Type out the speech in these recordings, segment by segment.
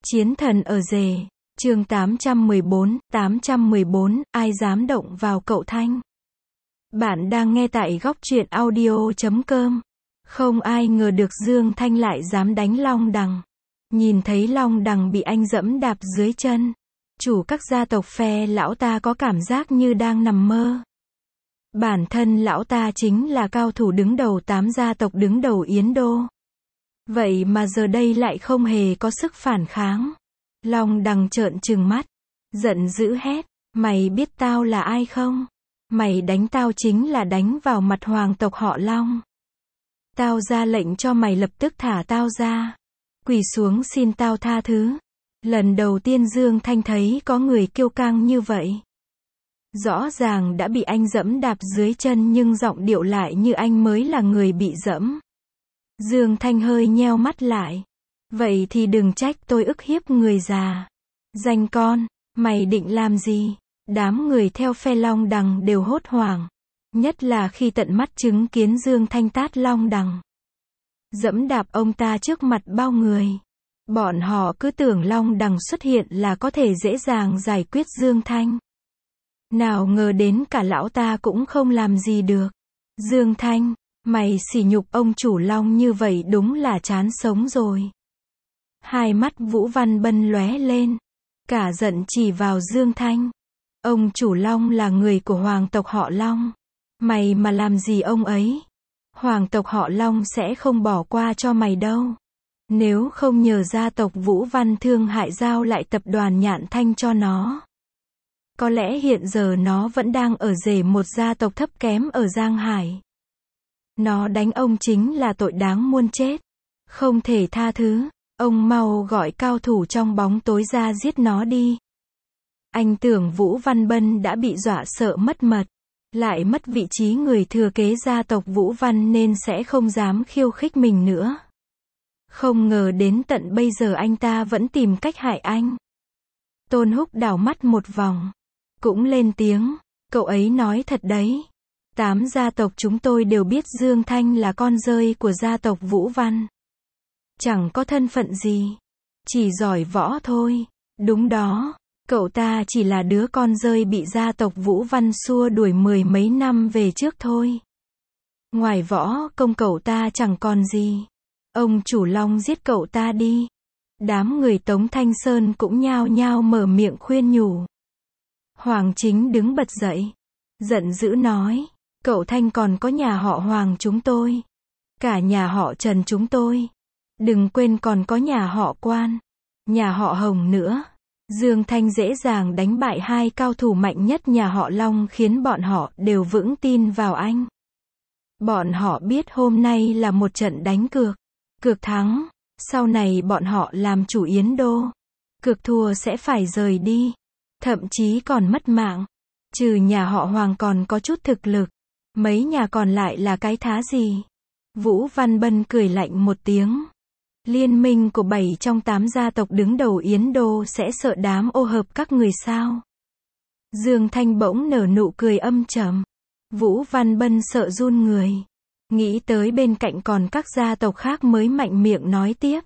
Chiến thần ở rể, chương 814, ai dám động vào cậu Thanh. Bạn đang nghe tại góc truyện audio.com. Không ai ngờ được Dương Thanh lại dám đánh Long Đằng. Nhìn thấy Long Đằng bị anh dẫm đạp dưới chân, chủ các gia tộc phe lão ta có cảm giác như đang nằm mơ. Bản thân lão ta chính là cao thủ đứng đầu 8 gia tộc đứng đầu Yến Đô. Vậy mà giờ đây lại không hề có sức phản kháng. Long Đằng trợn trừng mắt, giận dữ hét, mày biết tao là ai không? Mày đánh tao chính là đánh vào mặt hoàng tộc họ Long. Tao ra lệnh cho mày lập tức thả tao ra. Quỳ xuống xin tao tha thứ. Lần đầu tiên Dương Thanh thấy có người kiêu căng như vậy. Rõ ràng đã bị anh dẫm đạp dưới chân nhưng giọng điệu lại như anh mới là người bị dẫm. Dương Thanh hơi nheo mắt lại. Vậy thì đừng trách tôi ức hiếp người già. Danh con, mày định làm gì? Đám người theo phe Long Đằng đều hốt hoảng. Nhất là khi tận mắt chứng kiến Dương Thanh tát Long Đằng. Dẫm đạp ông ta trước mặt bao người. Bọn họ cứ tưởng Long Đằng xuất hiện là có thể dễ dàng giải quyết Dương Thanh. Nào ngờ đến cả lão ta cũng không làm gì được. Dương Thanh, mày sỉ nhục ông chủ Long như vậy đúng là chán sống rồi. Hai mắt Vũ Văn Bân lóe lên. Cả giận chỉ vào Dương Thanh. Ông chủ Long là người của hoàng tộc họ Long. Mày mà làm gì ông ấy? Hoàng tộc họ Long sẽ không bỏ qua cho mày đâu. Nếu không nhờ gia tộc Vũ Văn Thương hại giao lại tập đoàn Nhạn Thanh cho nó. Có lẽ hiện giờ nó vẫn đang ở rể một gia tộc thấp kém ở Giang Hải. Nó đánh ông chính là tội đáng muôn chết. Không thể tha thứ. Ông mau gọi cao thủ trong bóng tối ra giết nó đi. Anh tưởng Vũ Văn Bân đã bị dọa sợ mất mật. Lại mất vị trí người thừa kế gia tộc Vũ Văn nên sẽ không dám khiêu khích mình nữa. Không ngờ đến tận bây giờ anh ta vẫn tìm cách hại anh. Tôn Húc đảo mắt một vòng. Cũng lên tiếng. Cậu ấy nói thật đấy. 8 gia tộc chúng tôi đều biết Dương Thanh là con rơi của gia tộc Vũ Văn. Chẳng có thân phận gì. Chỉ giỏi võ thôi. Đúng đó. Cậu ta chỉ là đứa con rơi bị gia tộc Vũ Văn xua đuổi 10 mấy năm về trước thôi. Ngoài võ công cậu ta chẳng còn gì. Ông chủ Long giết cậu ta đi. Đám người Tống Thanh Sơn cũng nhao nhao mở miệng khuyên nhủ. Hoàng Chính đứng bật dậy. Giận dữ nói. Cậu Thanh còn có nhà họ Hoàng chúng tôi. Cả nhà họ Trần chúng tôi. Đừng quên còn có nhà họ Quan. Nhà họ Hồng nữa. Dương Thanh dễ dàng đánh bại hai cao thủ mạnh nhất nhà họ Long khiến bọn họ đều vững tin vào anh. Bọn họ biết hôm nay là một trận đánh cược. Cược thắng, sau này bọn họ làm chủ Yến Đô. Cược thua sẽ phải rời đi. Thậm chí còn mất mạng. Trừ nhà họ Hoàng còn có chút thực lực. Mấy nhà còn lại là cái thá gì? Vũ Văn Bân cười lạnh một tiếng. Liên minh của 7 trong 8 gia tộc đứng đầu Yến Đô sẽ sợ đám ô hợp các người sao? Dương Thanh bỗng nở nụ cười âm trầm. Vũ Văn Bân sợ run người. Nghĩ tới bên cạnh còn các gia tộc khác mới mạnh miệng nói tiếp.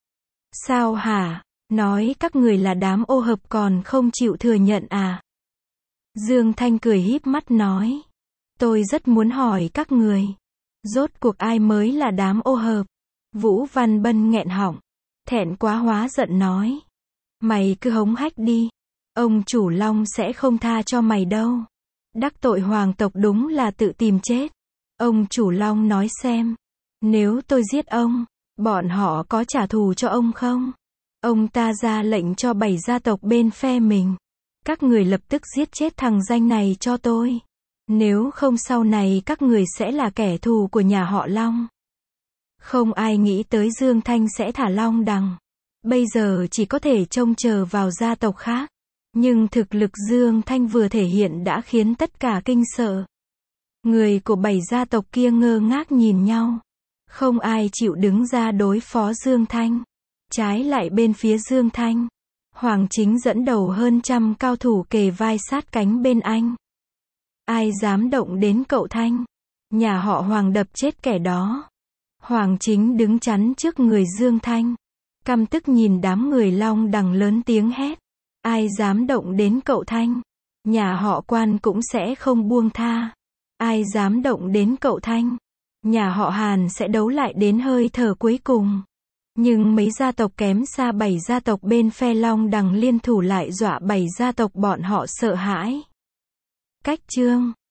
Sao hả? Nói các người là đám ô hợp còn không chịu thừa nhận à? Dương Thanh cười híp mắt nói. Tôi rất muốn hỏi các người. Rốt cuộc ai mới là đám ô hợp? Vũ Văn Bân nghẹn họng. Thẹn quá hóa giận nói. Mày cứ hống hách đi. Ông chủ Long sẽ không tha cho mày đâu. Đắc tội hoàng tộc đúng là tự tìm chết. Ông chủ Long nói xem. Nếu tôi giết ông, bọn họ có trả thù cho ông không? Ông ta ra lệnh cho 7 gia tộc bên phe mình. Các người lập tức giết chết thằng danh này cho tôi. Nếu không sau này các người sẽ là kẻ thù của nhà họ Long. Không ai nghĩ tới Dương Thanh sẽ thả Long Đằng. Bây giờ chỉ có thể trông chờ vào gia tộc khác. Nhưng thực lực Dương Thanh vừa thể hiện đã khiến tất cả kinh sợ. Người của 7 gia tộc kia ngơ ngác nhìn nhau. Không ai chịu đứng ra đối phó Dương Thanh. Trái lại bên phía Dương Thanh, Hoàng Chính dẫn đầu hơn trăm cao thủ kề vai sát cánh bên anh. Ai dám động đến cậu Thanh? Nhà họ Hoàng đập chết kẻ đó. Hoàng Chính đứng chắn trước người Dương Thanh. Căm tức nhìn đám người Long Đằng lớn tiếng hét. Ai dám động đến cậu Thanh, nhà họ Quan cũng sẽ không buông tha. Ai dám động đến cậu Thanh, nhà họ Hàn sẽ đấu lại đến hơi thở cuối cùng. Nhưng mấy gia tộc kém xa 7 gia tộc bên phe Long Đằng liên thủ lại dọa 7 gia tộc bọn họ sợ hãi. Cách chương